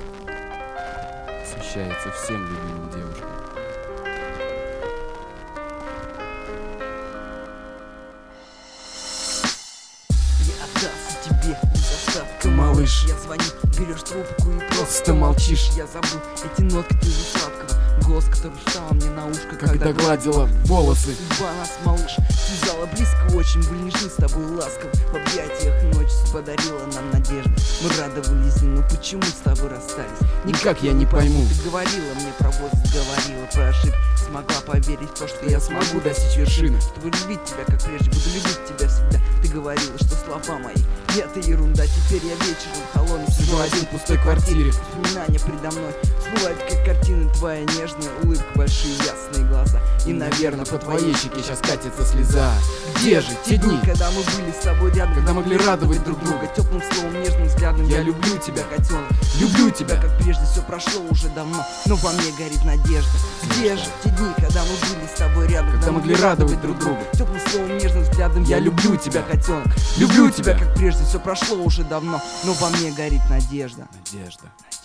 Посвящается всем любимым девушкам. Я отдался тебе без остатка, Малыш. Я звоню, берешь трубку и Просто молчишь. Я забыл эти нотки твоего сладкого, голос, который шептал мне на ушко, Когда гладила волосы. Судьба нас, малыш, связала близко очень. Были нежны с тобой ласков. В объятиях ночь подарила нам надежду. Мы радовались, но почему с тобой расстались? Никак я не пойму. Ты говорила мне про возраст, говорила про ошибки. Смогла поверить в то, что я смогу достичь вершины. Чтобы любить тебя, как прежде, буду любить тебя всегда. Ты говорила, что слова мои — это ерунда. Теперь я вечером холодный Сижу один в пустой квартире. Воспоминания предо мной всплывают, как картины. Твоя нежная улыбка, большие ясные глаза. И, наверное, по твоей щеке сейчас катится слеза. Где же те дни, когда мы были с тобой рядом, когда могли радовать друг друга? Теплым словом, нежным взглядом. Я люблю тебя, котенок. люблю тебя. Как прежде, все прошло уже давно, но во мне горит надежда. Где же те дни, когда мы были с тобой рядом, когда могли радовать друг друга? Теплым словом, нежным взглядом. Я люблю тебя, котенок. люблю тебя. Как прежде, все прошло уже давно, но во мне горит надежда. Надежда.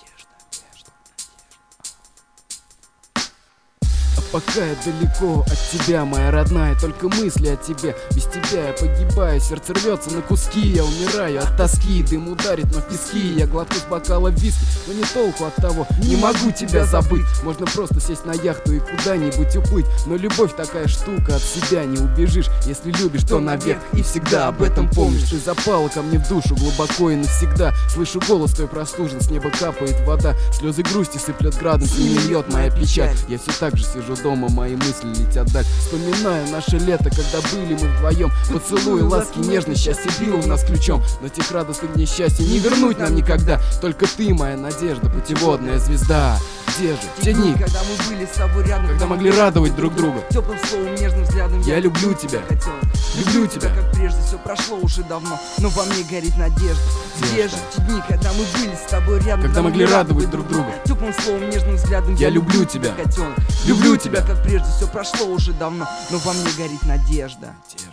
Пока я далеко от тебя, моя родная, только мысли о тебе. Без тебя я погибаю, сердце рвется на куски. Я умираю от тоски, дым ударит на виски. Я глотну с бокала виски, но не толку от того. Не могу тебя забыть. Можно просто сесть на яхту и куда-нибудь уплыть. Но любовь такая штука, от себя не убежишь. Если любишь, то навек и всегда об этом помнишь. Ты запала ко мне в душу глубоко и навсегда. Слышу голос твой простужен, с неба капает вода. Слезы грусти сыплет градом, с ними льет моя печаль. Я все так же сижу дома, мои мысли летят даль. Вспоминаю наше лето, когда были мы вдвоем. Поцелуи, ласки, нежность, счастье било в нас ключом. Но тех радостных дней счастья не вернуть нам никогда. Только ты, моя надежда, путеводная звезда. Где же те дни, когда мы были с тобой рядом, когда могли радовать друг друга? Теплым словом, нежным взглядом. Я люблю тебя, котенок. люблю тебя. Как прежде, все прошло уже давно, но во мне горит надежда. Где же те дни, когда мы были с тобой рядом, когда могли радовать друг друга? Теплым словом, нежным взглядом. Я люблю тебя, котенок. люблю тебя. Как прежде, все прошло уже давно, но во мне горит надежда.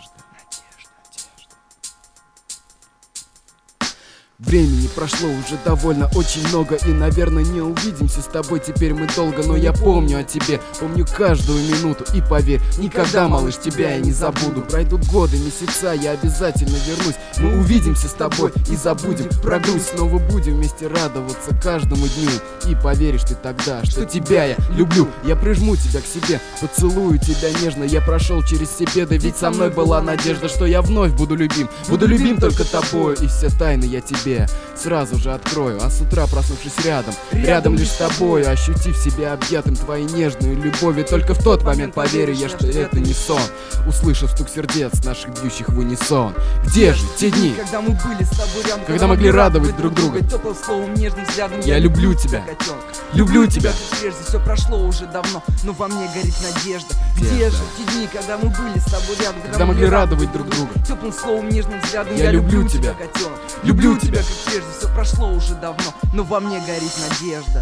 Времени прошло уже довольно очень много. И, наверное, не увидимся с тобой теперь мы долго. Но я помню о тебе, помню каждую минуту. И поверь, никогда, малыш, тебя я не забуду. Пройдут годы, месяца, я обязательно вернусь. Мы увидимся с тобой и забудем про грусть. Снова будем вместе радоваться каждому дню. И поверишь ты тогда, что тебя я люблю. Я прижму тебя к себе, поцелую тебя нежно. Я прошел через все беды, ведь со мной была надежда, что я вновь буду любим. Буду любим только тобою, и все тайны я тебе сразу же открою. А с утра, проснувшись рядом лишь с тобою, ощутив себя объятым твоей нежной любовью, только в тот момент поверю я, что это не сон. Услышав стук сердец наших бьющих в унисон. Где же те дни, когда мы были с тобой рядом, когда могли радовать друг друга? Теплым словом, нежным взглядом. Я люблю тебя, котенок. люблю тебя. Как прежде, все прошло уже давно, но во мне горит надежда. Где же те дни, когда мы были с тобой рядом, когда могли радовать друг друга? Теплым словом, нежным взглядом. Я люблю тебя, котенок. люблю тебя. Как прежде, все прошло уже давно, но во мне горит надежда.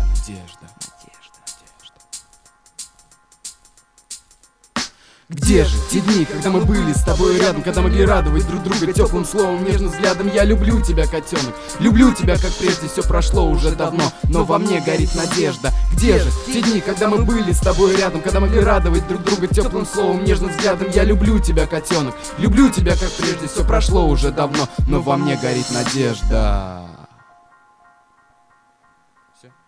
Где же те дни, когда мы были с тобой рядом, когда могли радовать друг друга теплым словом, нежным взглядом? Я люблю тебя, котенок, люблю тебя, как прежде, все прошло уже давно, но во мне горит надежда. Где же те дни, когда мы были с тобой рядом, когда могли радовать друг друга теплым словом, нежным взглядом? Я люблю тебя, котенок, люблю тебя, как прежде, все прошло уже давно, но во мне горит надежда. Все.